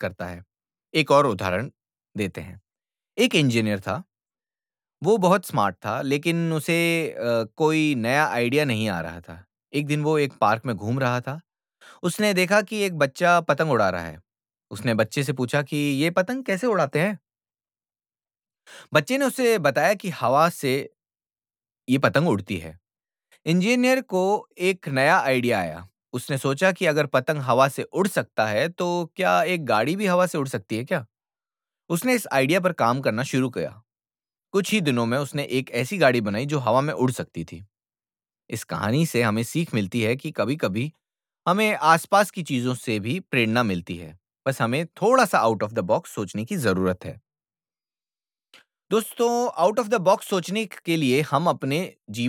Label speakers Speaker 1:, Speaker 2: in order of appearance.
Speaker 1: करता है। एक और उदाहरण देते हैं। एक इंजीनियर था, वो बहुत स्मार्ट था, लेकिन उसे कोई नया आइडिया नहीं आ रहा था। एक दिन वो एक पार्क में घूम रहा था। उसने देखा कि एक बच्चा पतंग उड़ा रहा है। उसने बच्चे से पूछा कि ये पतंग कैसे उड़ाते हैं? बच्चे ने उसे बताया कि हवा से ये पतंग उड़ती है। इंजीनियर को एक नया आइडिया आया। उसने सोचा कि अगर पतंग हवा से उड़ सकता है, तो क्या एक गाड़ी भी हवा से उड़ सकती है क्या? उसने इस आइडिया पर काम करना शुरू किया। कुछ ही दिनों में उसने एक ऐसी गाड़ी बनाई जो हवा में उड़ सकती थी। इस कहानी से हमें सीख मिलती है कि कभी-कभी हमें आसपास की चीजों से भी प्रेरणा मिलती है। बस हमें थोड़ा-सा आउट ऑफ द बॉक्स सोचने की ज़रूरत है। दोस्तों, आउट ऑफ द बॉक्स सोचने के लिए हम अपने जीवन